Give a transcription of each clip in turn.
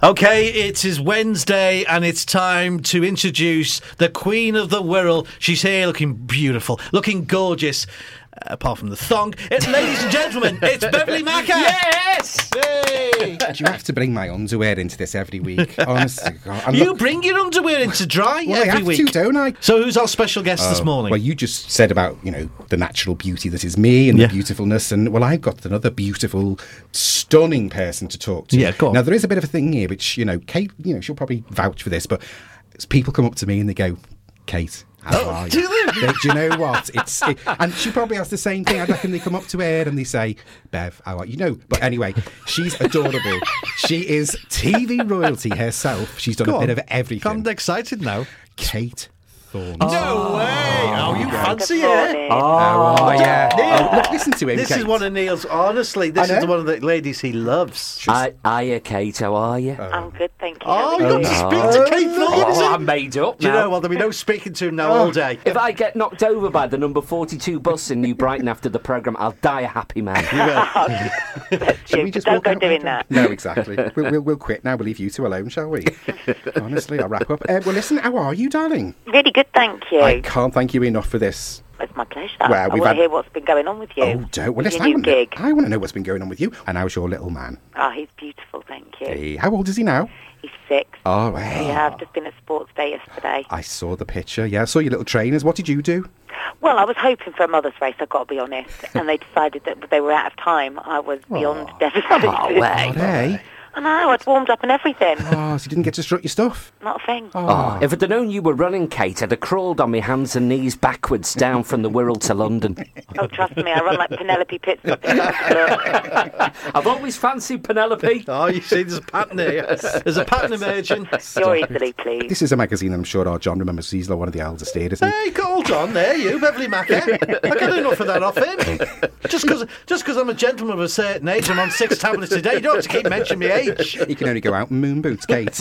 Okay, it is Wednesday and it's time to introduce the Queen of the Wirral. She's here looking beautiful, looking gorgeous, apart from the thong. Ladies and gentlemen, it's Beverly Macker! Yes! Yay! Do you have to bring my underwear into this every week? Honestly, God. You bring your underwear into dry Well, I every have week. to, don't I? So who's our special guest this morning? Well, you just said about, the natural beauty that is me and Yeah. the beautifulness. And, well, I've got another beautiful, stunning person to talk to. Yeah, go on. Now, there is a bit of a thing here, which, Kate, she'll probably vouch for this, but people come up to me and they go, Kate, how are you? do they? Do you know what? And she probably has the same thing. I reckon they come up to her and they say, Bev, how are you? But anyway, she's adorable. She is TV royalty herself. She's done Go a bit on. of everything. I'm excited now. Kate Thorne. No way! Oh, you fancy it? Oh, yeah. Neil. Oh, look, listen to him, This Kate. is one of Neil's, honestly, this I is know. one of the ladies he loves. Hiya, Kate, how are you? I'm good, thank you. Oh, How you are got to you? speak to Kate Thornton. Oh, I'm made up Do you now. know what? There'll be no speaking to him now all day. If I get knocked over by the number 42 bus in New Brighton after the programme, I'll die a happy man. Shall we just Don't walk go out doing now? that. No, exactly. We'll quit now. We'll leave you two alone, shall we? Honestly, I'll wrap up. Well, listen, how are you, darling? Really good, thank you. I can't thank you enough for this. It's my pleasure. Well, I we've want had- to hear what's been going on with you. Oh, don't. Well, With listen, your new gig. I want to know what's been going on with you. And how's your little man? Oh, he's beautiful, thank you. Hey, how old is he now? He's 6. Oh, hey. Yeah, I've just been at sports day yesterday. I saw the picture. Yeah, I saw your little trainers. What did you do? Well, I was hoping for a mother's race, I've got to be honest. And they decided that they were out of time. I was beyond devastated. Oh, way. Hey. I know, I'd warmed up and everything. Oh, so you didn't get to strut your stuff? Not a thing. Oh, if I'd have known you were running, Kate, I'd have crawled on my hands and knees backwards down from the Wirral to London. Oh, trust me, I run like Penelope Pitstop. You're I've always fancied Penelope. Oh, you see, there's a pattern here. There's a pattern emerging. easily pleased. This is a magazine I'm sure our John remembers. He's like one of the eldest here, isn't he? Hey, hold on there, you, Beverly Macker. I get enough of that off him. Just because I'm a gentleman of a certain age, I'm on 6 tablets a day. You don't have to keep mentioning my age. He can only go out in moon boots, Kate.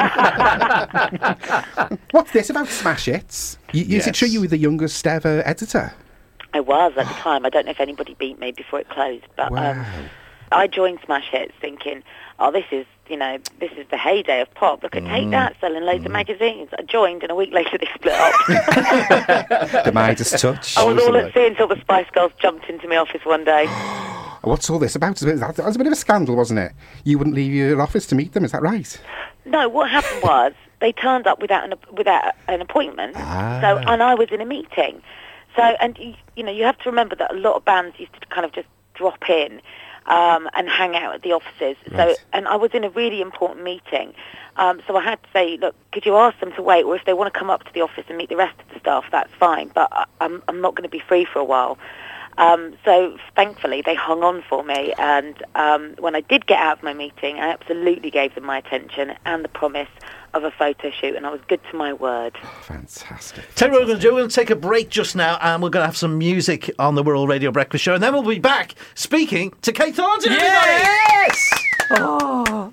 What's this about Smash Hits? Is it true you were the youngest ever editor? I was at the time. I don't know if anybody beat me before it closed, but Wow. I joined Smash Hits thinking, oh, this is the heyday of pop. Look at Take That, selling loads of magazines. I joined, and a week later they split up. The Midas touch. I was all at sea until the Spice Girls jumped into my office one day. What's all this about? That was a bit of a scandal, wasn't it? You wouldn't leave your office to meet them, is that right? No, what happened was they turned up without an appointment. So, and I was in a meeting. So, and you have to remember that a lot of bands used to kind of just drop in and hang out at the offices. Right. So, and I was in a really important meeting. So I had to say, look, could you ask them to wait, or if they want to come up to the office and meet the rest of the staff, that's fine. But I'm not going to be free for a while. So thankfully they hung on for me, and when I did get out of my meeting, I absolutely gave them my attention and the promise of a photo shoot, and I was good to my word. Fantastic. Tell you what we're going to do. We're going to take a break just now, and we're going to have some music on the Wirral Radio Breakfast Show, and then we'll be back speaking to Kate Thornton. Everybody! Yes! Oh.